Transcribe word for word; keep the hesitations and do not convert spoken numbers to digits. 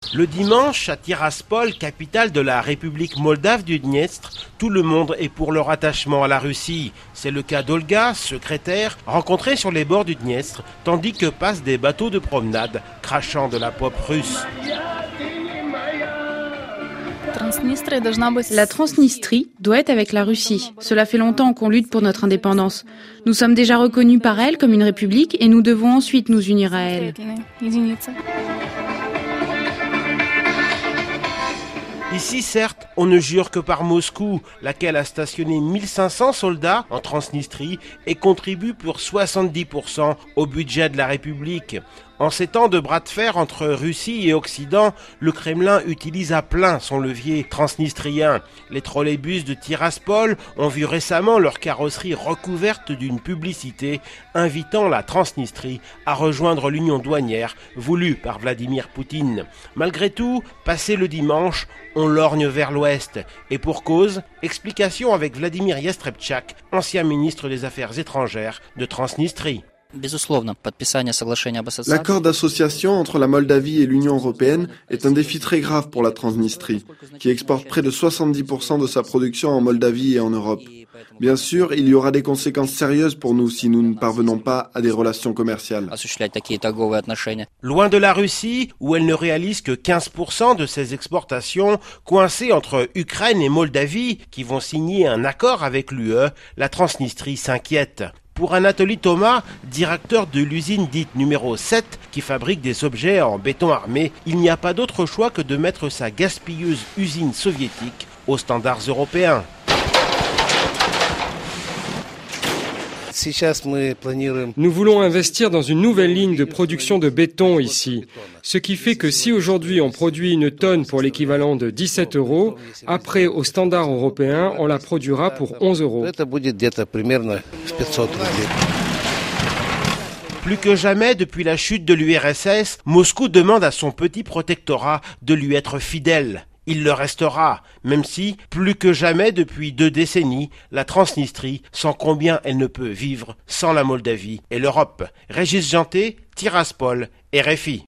Le dimanche, à Tiraspol, capitale de la République moldave du Dniestr, tout le monde est pour leur attachement à la Russie. C'est le cas d'Olga, secrétaire, rencontrée sur les bords du Dniestr, tandis que passent des bateaux de promenade crachant de la pop russe. La Transnistrie doit être avec la Russie. Cela fait longtemps qu'on lutte pour notre indépendance. Nous sommes déjà reconnus par elle comme une république et nous devons ensuite nous unir à elle. Ici, certes, on ne jure que par Moscou, laquelle a stationné mille cinq cents soldats en Transnistrie et contribue pour soixante-dix pour cent au budget de la République. En ces temps de bras de fer entre Russie et Occident, le Kremlin utilise à plein son levier transnistrien. Les trolleybus de Tiraspol ont vu récemment leur carrosserie recouverte d'une publicité invitant la Transnistrie à rejoindre l'union douanière voulue par Vladimir Poutine. Malgré tout, passé le dimanche, on lorgne vers l'ouest. Et pour cause, explication avec Vladimir Yastrebtchak, ancien ministre des Affaires étrangères de Transnistrie. L'accord d'association entre la Moldavie et l'Union européenne est un défi très grave pour la Transnistrie, qui exporte près de soixante-dix pour cent de sa production en Moldavie et en Europe. Bien sûr, il y aura des conséquences sérieuses pour nous si nous ne parvenons pas à des relations commerciales. Loin de la Russie, où elle ne réalise que quinze pour cent de ses exportations, coincée entre Ukraine et Moldavie, qui vont signer un accord avec l'U E, la Transnistrie s'inquiète. Pour Anatoly Thomas, directeur de l'usine dite numéro sept, qui fabrique des objets en béton armé, il n'y a pas d'autre choix que de mettre sa gaspilleuse usine soviétique aux standards européens. Nous voulons investir dans une nouvelle ligne de production de béton ici. Ce qui fait que si aujourd'hui on produit une tonne pour l'équivalent de dix-sept euros, après au standard européen, on la produira pour onze euros. Plus que jamais, depuis la chute de l'U R S S, Moscou demande à son petit protectorat de lui être fidèle. Il le restera, même si, plus que jamais depuis deux décennies, la Transnistrie sent combien elle ne peut vivre sans la Moldavie et l'Europe. Régis Janté, Tiraspol, R F I.